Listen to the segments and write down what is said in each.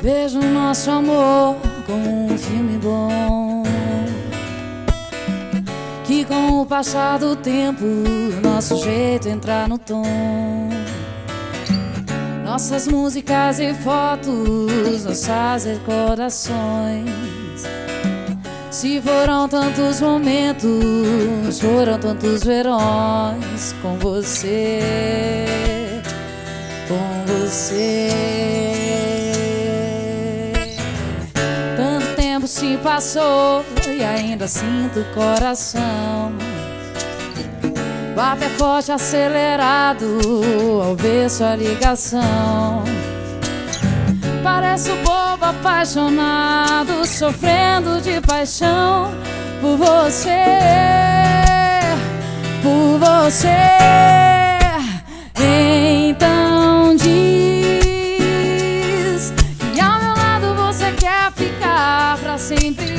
Vejo o nosso amor como um filme bom, que com o passar do tempo nosso jeito entra no tom. Nossas músicas e fotos, nossas recordações. Se foram tantos momentos, foram tantos verões com você, com você. Tanto tempo se passou e ainda sinto o coração bater forte, acelerado ao ver sua ligação. Pareço bobo, apaixonado, sofrendo de paixão por você, por você. Então diz que ao meu lado você quer ficar pra sempre.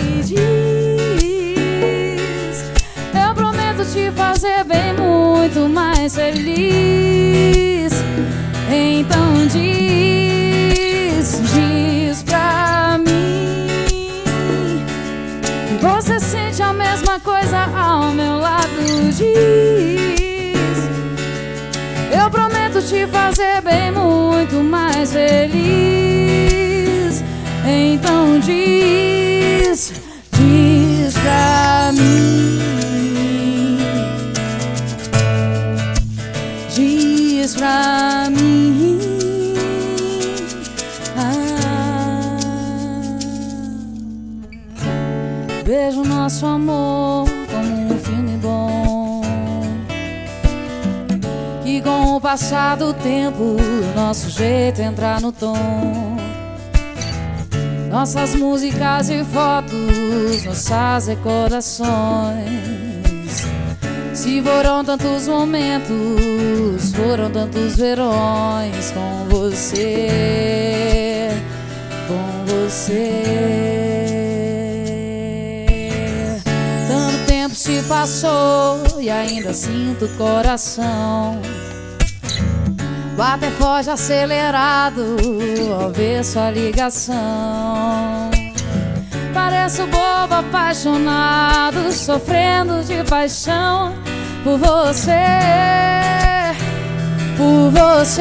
Diz, eu prometo te fazer bem, muito mais feliz. Então diz pra mim que você sente a mesma coisa ao meu lado. Diz, eu prometo te fazer bem, muito mais feliz. Então diz pra mim, diz pra mim. Vejo nosso amor como um filme bom, que com o passar do tempo nosso jeito entra no tom. Nossas músicas e fotos, nossas recordações. Se foram tantos momentos, foram tantos verões com você, com você. Tanto tempo se passou e ainda sinto o coração bater forte, acelerado ao ver sua ligação. Pareço bobo, apaixonado, sofrendo de paixão por você, por você.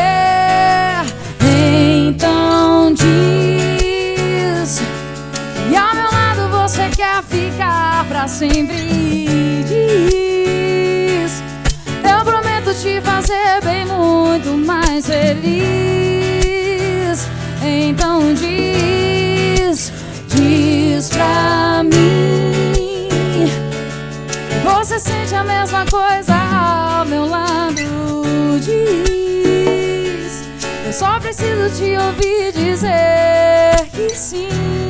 Então diz que ao meu lado você quer ficar pra sempre. Diz, eu prometo te fazer bem, muito mais feliz. Então diz pra mim que você sente a mesma coisa ao meu lado. Diz, eu só preciso te ouvir dizer que sim.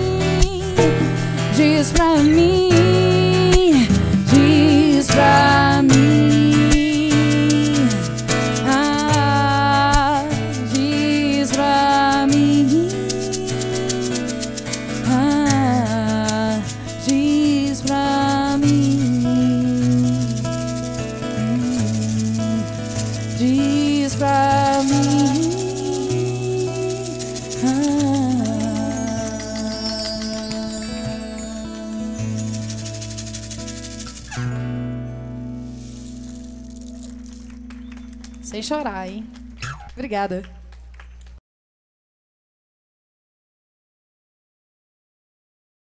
Diz pra mim, diz pra mim. Diz pra mim. Diz pra mim. Diz pra mim. Sem chorar, hein? Obrigada.